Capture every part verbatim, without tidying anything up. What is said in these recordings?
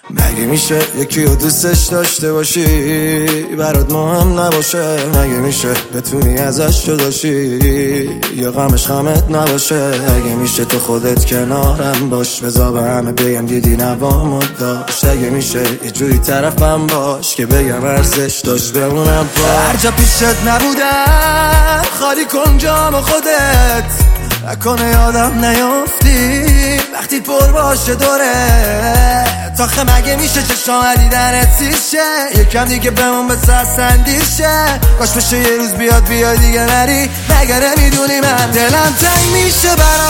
مگه میشه یکی رو دوستش داشته باشی برات مهم نباشه؟ مگه میشه بتونی ازش جداشی یا غمش غمت نباشه؟ مگه میشه تو خودت کنارم باش بذار به همه بگم دیدی نوامو داشت؟ مگه میشه یه جوری طرفم باش که بگم ارزش داشت بمونم پاش؟ هر جا پیشت نبودم خالی کن جام خودت، نکنه یادم نیافتی وقتی پر باشه دوره تاخه. مگه میشه چشام دیدنت سیشه یکم دیگه بمون به سرسندیشه؟ کاش بشه یه روز بیاد بیاد دیگه نری، مگه نمیدونی من دلم تنگ میشه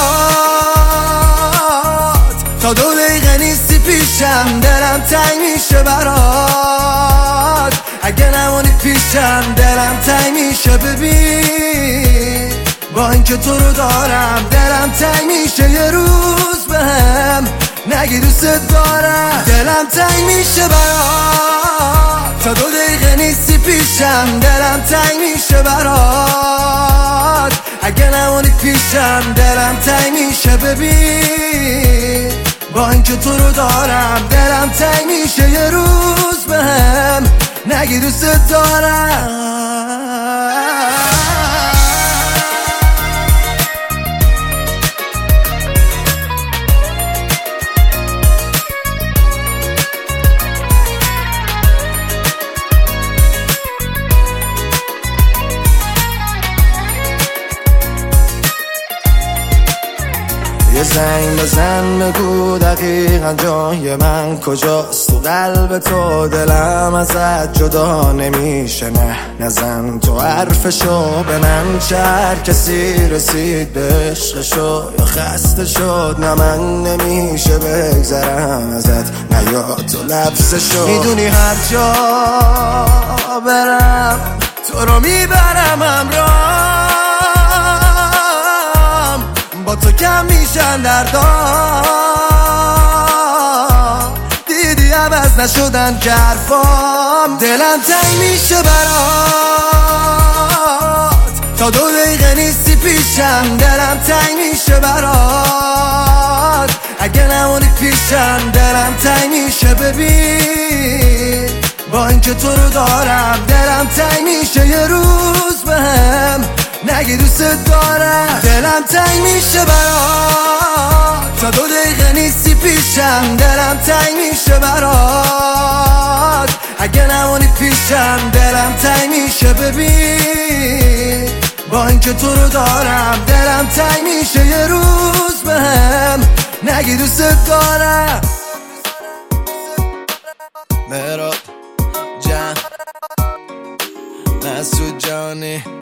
برات تا دو دقیقه نیستی پیشم. دلم تنگ میشه برات اگه نمونی پیشم. دلم تنگ میشه ببین با اینکه تو رو دارم. دلم تنگ میشه یه روز بهم نگی دوست دارم. دلم تنگ میشه برات تا دو دقیقه نیستی پیشم. دلم تنگ میشه برات اگه نمونی پیشم. دلم تنگ میشه ببین با اینکه تو رو دارم. دلم تنگ میشه یه روز بهم نگی دوست دارم. یه زنگ بزن بگو دقیقا جای من کجاست تو قلب تو. دلم ازت جدا نمیشه، نه نزن تو حرفشو به من. چه هر کسی رسید به عشقشو یا خسته شد، نه من نمیشه بگذرم ازت، نه یا تو لبسشو. میدونی هر جا برم تو رو میبرم همراه، با تو کم میشن دردام. دیدی عوض نشدن که حرفام. دلم تنگ میشه برات تا دو دقیقه نیستی پیشم. دلم تنگ میشه برات اگه نمونی پیشم. دلم تنگ میشه ببین با اینکه تو رو دارم. دلم تنگ میشه یه روز بهم نگی دوست دارم. دلم تنگ میشه برات تا دو دقیقه نیستی پیشم. دلم تنگ میشه برات اگه نمونی پیشم. دلم تنگ میشه ببین با اینکه تو رو دارم. دلم تنگ میشه یه روز بهم نگی دوست دارم. مهراب جان مسعود جانی